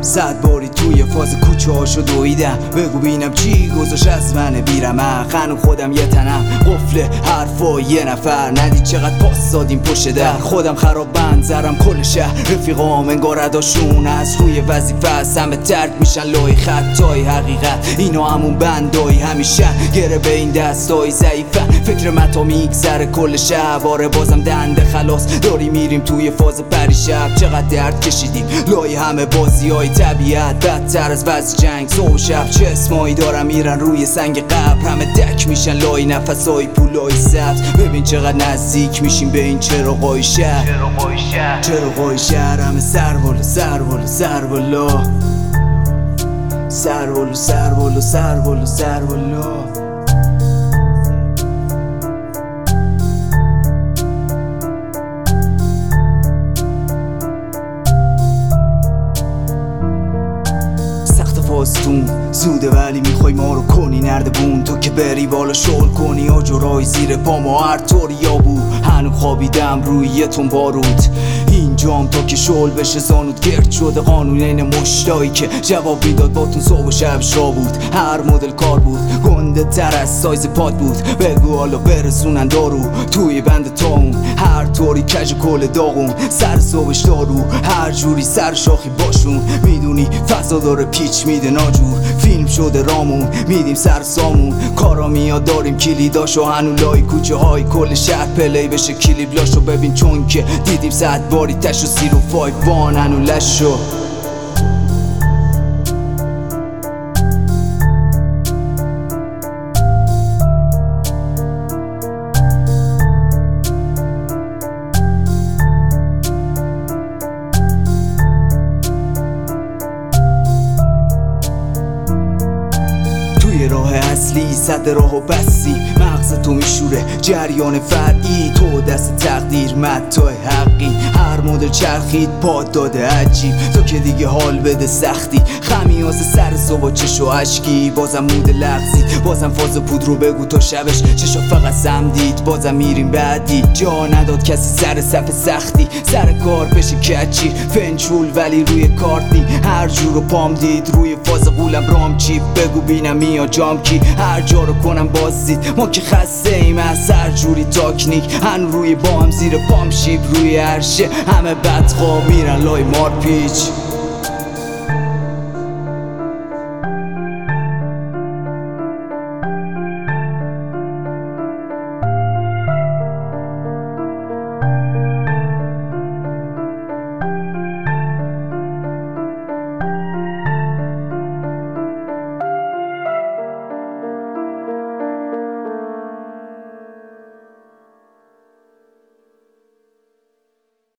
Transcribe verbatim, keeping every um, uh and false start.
صد باری توی فاز کوچه هاشو دویدم، بگو بینم چی گذاشت از من بیرم. خنو خودم یه تنم قفل حرفا یه نفر، ندید چقدر پاس دادیم پشت در. خودم خراب بند زرم کل شهر، رفیقام انگار اداشون از روی وظیفه است، همه ترک میشن لای خطای حقیقت. اینا همون بندایی همیشه گره به این دستای ضعیفه، فکر متا میگذره کل شب. آره بازم دنده خلاص داری میریم توی فاز پریشب. چقدر درد کشیدیم لای همه بازی های طبیعت، بدتر از وضع جنگ صبح و شب. چه اسمایی دارم میرن روی سنگ قبر، همه دک میشن لای نفسای پولای سبز. ببین چقدر نزدیک میشیم به این چراغای شهر، چراغای شهر همه سر بالا سر بالا سر بالا سر بالا سر بالا سر بالا سر بالا. فاستون زوده ولی میخوای ما رو کنی نردبون، تو که بری بالا شغل کنی آجرای زیر پا ما هر طوری یا بود. هنو خوابیدم روی یه تون بارود اینجام تا که شغل بشه زانود گرد شده. قانون این مشتایی که جواب میداد باتون صبح و شب شا بود. هر مدل کار بود گنده تر از سایز پاد بود، بگو حالا برسونن دارو توی بند تاون. هر طوری کج کل داغون سر صبحش دارو، هر جوری سر شاخی باشون. میدونی فضا داره پیچ میده ناجور، فیلم شده رامون میدیم سر سامون. کارا میاد داریم کلیداشو هنو لای کوچه های کل شهر پلی بشه کلیبلاشو. ببین چون که دیدیم صد باری تش و سیر و فایف وان هنو لشو. راه اصلی صد راه و بسی، مغز تو میشوره جریان فرعی. تو دست تقدیر متاع حقی، هر مدل چرخید پاد داده عجیب. تو که دیگه حال بده سختی، خمیاز سر صبح چش و عشقی. بازم مود لغزی، بازم فاز پود رو بگو تا شبش چشا فقط سم دید. بازم میریم بعدی، جا نداد کسی سر صف سختی. سر کار بشه کچی فنچول ولی روی کارت نیم. هر جور رو پام دید روی فاز قولم رام چیپ. بگو بینم میاد جام کی هر جا رو کنم باز دید. ما که خسته ایم از هر جوری تاکنیک، هنو روی بام زیر پام شیب روی عرشه. همه بدخواه میرن لای مار پیچ.